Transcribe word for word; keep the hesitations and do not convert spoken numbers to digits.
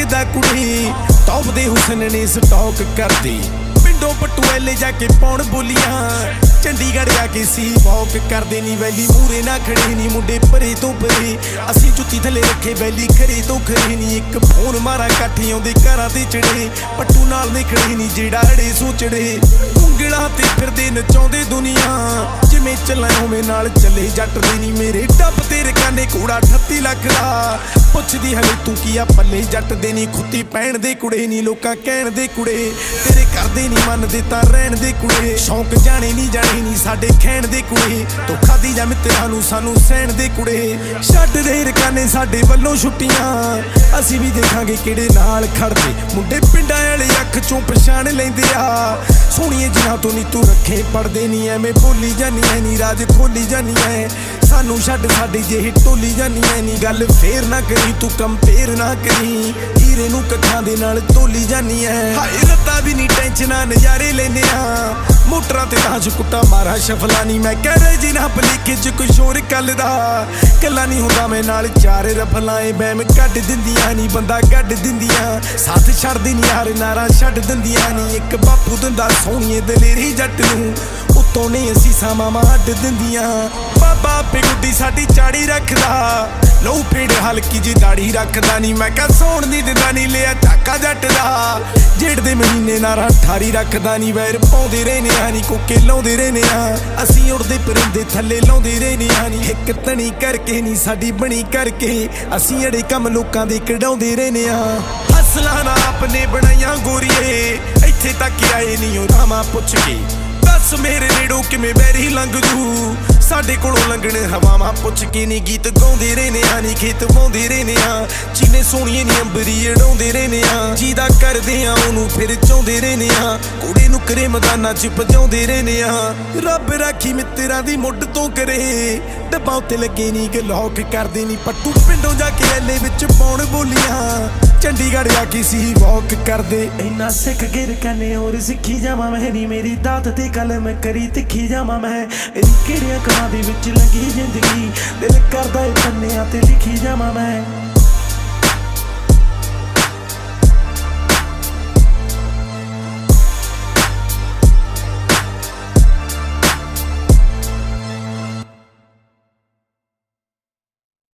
ਲੱਗਦਾ ਕੁੜੀ ਟੌਪ ਦੇ ਹੁਸਨ ਨੇ ਸਟਾਕ ਕਰਦੀ ਪਿੰਡੋਂ ਪਟੂਐਲੇ ਜਾ ਕੇ ਪਾਉਣ ਬੋਲੀਆਂ ਚੰਡੀਗੜ੍ਹ ਆ ਕੇ ਸੀ ਵੌਕ ਕਰਦੇ ਨੀ ਵੈਲੀ ਮੂਰੇ ਨਾ ਖੜੇ ਨੀ ਮੁੰਡੇ ਪਰੇ ਤੋਂ ਪਰੇ ਅਸੀਂ ਜੁੱਤੀ ਥੱਲੇ ਰੱਖੇ ਵੈਲੀ ਖਰੇ ਤੋਂ ਖਰੇ ਨੀ ਇੱਕ ਫੋਨ ਮਾਰਾ ਇਕੱਠੇ ਆਉਂਦੇ ਘਰਾਂ ਤੇ ਚੜੇ ਪੱਟੂ ਨਾਲ ਨੇ ਖੜੇ ਨੀ ਜਿਹੜਾ ਅੜੇ ਸੋਚੜੇ ਉਂਗਲਾਂ ਤੇ ਫਿਰਦੇ ਨਚਾਉਂਦੇ ਦੁਨੀਆ ਜਿਵੇਂ ਚੱਲਾਂ ਉਵੇਂ ਨਾਲ ਚੱਲੇ ਜੱਟ ਦੇ ਨੀ ਮੇਰੇ ਟੱਪ ਤੇ ਰਕਾਨੇ ਕੂੜਾ ਅਠੱਤੀ ਲੱਖ ਦਾ ਪੁੱਛਦੀ ਹਲੇ ਤੂੰ ਕੀ ਆ ਪੱਲੇ ਜੱਟ ਦੇ ਨੀ ਖੁੱਤੀ ਪੈਣ ਦੇ ਕੁੜੇ ਨੀ ਲੋਕਾਂ ਕਹਿਣ ਦੇ ਕੁੜੇ ਤੇਰੇ ਕਰਦੇ ਨੀ ਮੰਨਦੇ ਤਾਂ ਰਹਿਣ ਦੇ ਕੁੜੇ ਸ਼ੌਂਕ ਜਾਣੇ ਨੀ ਜਾਣੇ ਨੀ ਸਾਡੇ ਖੈਣ ਦੇ ਕੁੜੇ ਤੂੰ ਖਾਦੀ ਜਾਂ ਮਿੱਤਰਾਂ ਨੂੰ ਸਾਨੂੰ ਸਹਿਣ ਦੇ ਕੁੜੇ ਛੱਡ ਦੇ ਰਕਾਨੇ ਸਾਡੇ ਵੱਲੋਂ ਛੁੱਟੀਆਂ ਅਸੀਂ ਵੀ ਦੇਖਾਂਗੇ ਕਿਹੜੇ ਨਾਲ ਖੜਦੇ ਮੁੰਡੇ ਪਿੰਡਾਂ ਵਾਲੇ ਅੱਖ ਚੋਂ ਪਛਾਣ ਲੈਂਦੇ ਆ ਸੋਹਣੀਏ ਜਿਨ੍ਹਾਂ ਤੋਂ ਨੀ ਤੂੰ ਰੱਖੇ ਪੜਦੇ ਨੀ ਐਵੇਂ ਬੋਲੀ ਜਾਨੀ ਐ ਨੀ ਰਾਜ ਖੋਲੀ ਜਾਨੀ ਐ ਸਾਨੂੰ ਛੱਡ ਸਾਡੇ ਜਿਹੇ ਟੋਲੀ ਜਾਨੀ ਐ ਨੀ ਗੱਲ ਫੇਰ ਨਾ ਕਰੀ ਤੂੰ ਕੰਪੇਅਰ ਨਾ ਕਰੀ ਹੀਰੇ ਨੂੰ ਕੱਖਾਂ ਦੇ ਨਾਲ ਤੋਲੀ ਜਾਨੀ ਐ ਹਾਏ ਰੱਤਾ ਵੀ ਨੀ ਟੈਨਸ਼ਨਾਂ ਨਜ਼ਾਰੇ ਲੈਨੇ ਆ ਮੋਟਰਾਂ ਤੇ ਤਾਂ ਕੁੱਟਾ ਮਾਰਾ ਸ਼ਫਲਾ ਨੀ ਮੈਂ ਕਹਿ ਰਿਹਾ ਜੀ ਨਾ ਭਲੇਖੇ ਚ ਕੁਛ ਹੋਰ ਕੱਲ ਦਾ ਕੱਲਾ ਨੀ ਹੁੰਦਾ ਮੈਂ ਨਾਲ ਚਾਰ ਰਫਲਾਏ ਬੈਮ ਕੱਢ ਦਿੰਦੀਆਂ ਨੀ ਬੰਦਾ ਕੱਢ ਦਿੰਦੀਆਂ ਸਾਥ ਛੱਡਦੀ ਨੀ ਯਾਰ ਨਾਰਾ ਛੱਡ ਦਿੰਦੀਆਂ ਨੀ ਇੱਕ ਬਾਪੂ ਦਿੰਦਾ ਸੋਹਣੀਏ ਦਲੇਰੀ ਜੱਟ ਨੂੰ ਉੱਤੋਂ ਨੇ ਅਸੀਂ ਸਾਮਾਂ ਅੱਡ ਦਿੰਦੀਆਂ ਬਾਬਾ ਆਪੇ ਗੁੱਡੀ ਸਾਡੀ ਚਾੜੀ ਰੱਖਦਾ ਲਹੂ ਪੇੜ ਹਲਕੀ ਜੀ ਦਾੜੀ ਰੱਖਦਾ ਨੀ ਮੈਂ ਕਹ ਸੋਣ ਦੀ ਦਿੰਦਾ ਨੀ ਲਿਆ ਝਾਕਾ ਜੱਟ ਦਾ ਜੇੜ ਦੇ ਮਹੀਨੇ ਨਾਰਾ ਠਾਰੀ ਰੱਖਦਾ ਨੀ ਵੈਰ ਪਾਉਂਦੇ ਰਹਿਨੇ ਆ ਨੀ ਕੋਕੇ ਲਾਉਂਦੇ ਰਹਿਨੇ ਆ ਅਸੀਂ ਉੜਦੇ ਪਰਿੰਦੇ ਥੱਲੇ ਲਾਉਂਦੇ ਰਹਿਨੇ ਆ ਨੀ ਇੱਕ ਤਣੀ ਕਰਕੇ ਨੀ ਸਾਡੀ ਬਣੀ ਕਰਕੇ ਅਸੀਂ ਅੜੇ ਕੰਮ ਲੋਕਾਂ ਦੇ ਕਢਾਉਂਦੇ ਰਹਿਨੇ ਆ ਅਸਲਾਂ ਨਾ ਆਪਨੇ ਬਣਾਈਆਂ ਗੋਰੀਏ ਇੱਥੇ ਤੱਕ ਆਏ ਨੀ ਉਹ ਰਾਮਾ ਪੁੱਛ ਕੇ ਦੱਸ ਮੇਰੇ ਨੇੜੋਂ ਕਿਵੇਂ ਬੈਰੀ ਲੰਘ ਜੂ ਸਾਡੇ ਕੋਲੋਂ ਲੰਘਣ ਹਵਾਵਾਂ ਪੁੱਛ ਕੇ ਨੀ ਗੀਤ ਗਾਉਂਦੇ ਰਹਿਨੇ ਆ ਨੀ ਖੇਤ ਵਾਉਂਦੇ ਰਹਿਨੇ ਆ ਚੀਨੇ ਸੋਹਣੀਏ ਨੀ ਅੰਬਰੀ ਅੜਾਉਂਦੇ ਰਹਿਨੇ ਆ ਜਿਹਦਾ ਕਰਦੇ ਆ ਉਹਨੂੰ ਫਿਰ ਚਾਹੁੰਦੇ ਰਹਿਨੇ ਆ ਕੁੜੇ ਨੂੰ ਕਰੇ ਮੈਦਾਨਾਂ ਚ ਭਜਾਉਂਦੇ ਰਹਿਨੇ ਆ ਰੱਬ ਰਾਖੀ ਮਿੱਤਰਾਂ ਦੀ ਮੁੱਢ ਤੋਂ ਕਰੇ ਡੱਬਾ ਉੱਤੇ ਲੱਗੇ ਨੀ ਗਲੋਕ ਕਰਦੇ ਨੀ ਪੱਟੂ ਪਿੰਡੋਂ ਜਾ ਕੇ ਐਲੇ ਵਿੱਚ ਪਾਉਣ ਬੋਲੀਆਂ ਚੰਡੀਗੜ੍ਹ ਆ ਕੇ ਸੀ ਵੌਕ ਕਰਦੇ ਇੰਨਾ ਸਿੱਖ ਗਿਰ ਕਨੇ ਹੋਰ ਸਿੱਖੀ ਜਾਵਾਂ ਮੈਂ ਨੀ ਮੇਰੀ ਦਾਤ ਤੇ ਕਲਮ ਕਰੀ ਤਿੱਖੀ ਜਾਵਾਂ ਮੈਂ ਇਹਦੀ ਕਿਹੜੀਆਂ ਕਮਾਂ ਦੇ ਵਿੱਚ ਲੱਗੀ ਜ਼ਿੰਦਗੀ ਦਿਲ ਕਰਦਾ ਏ ਪੰਨਿਆਂ ਤੇ ਲਿਖੀ ਜਾਵਾਂ ਮੈਂ।